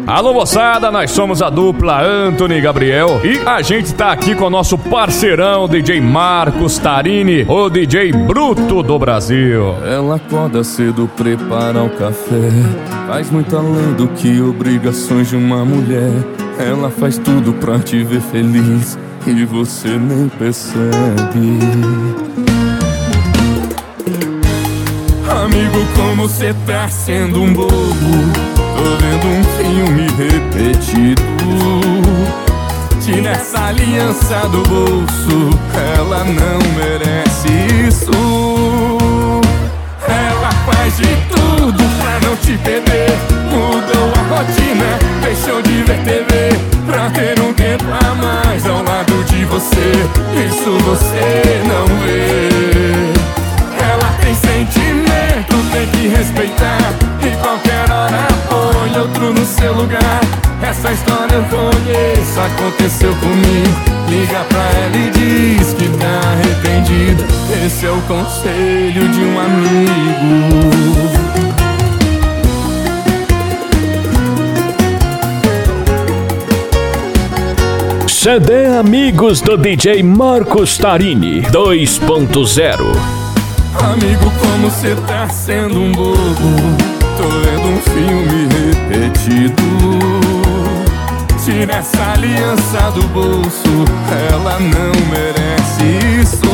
Alô moçada, nós somos a dupla Anthony e Gabriel e a gente tá aqui com o nosso parceirão DJ Marcos Tarini, o DJ bruto do Brasil. Ela acorda cedo, prepara o café, faz muito além do que obrigações de uma mulher. Ela faz tudo pra te ver feliz e você nem percebe. Amigo, como cê tá sendo um bobo, tô vendo um filme repetido. Tira essa aliança do bolso, ela não merece isso. Ela faz de tudo pra não te perder, mudou a rotina, deixou de ver TV pra ter um tempo a mais ao lado de você. Isso você não vê. Ela tem sentimento, tem que respeitar, e qualquer hora põe outro no seu lugar. Essa história eu conheço, aconteceu comigo. Liga pra ela e diz que tá arrependido. Esse é o conselho de um amigo. CD Amigos do DJ Marcos Tarini 2.0. Amigo, como cê tá sendo um bobo, tô vendo um filme repetido. Tira essa aliança do bolso, ela não merece isso.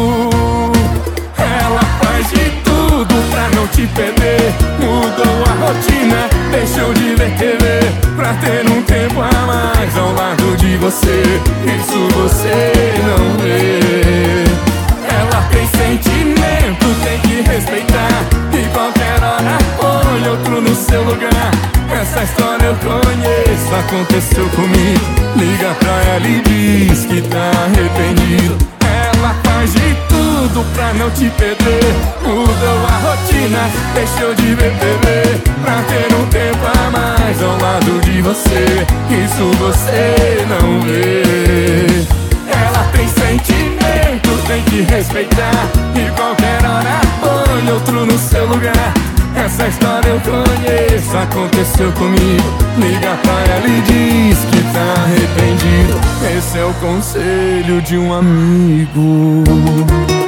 Ela faz de tudo pra não te perder, mudou a rotina, deixou de ver TV pra ter um tempo a mais ao lado de você. Isso você não vê. Ela tem sentimento, tem que respeitar, e qualquer hora põe outro no seu lugar. Essa história eu conheço, aconteceu comigo. Liga pra ela e diz que tá arrependido. Ela faz de tudo pra não te perder, mudou a rotina, deixou de ver TV pra ter um tempo a mais ao lado de você. Isso você não vê. Ela tem sentimento, tem que respeitar, e qualquer hora põe outro no seu lugar. Essa história eu conheço, aconteceu comigo. Liga pra ela e diz que tá arrependido. Esse é o conselho de um amigo.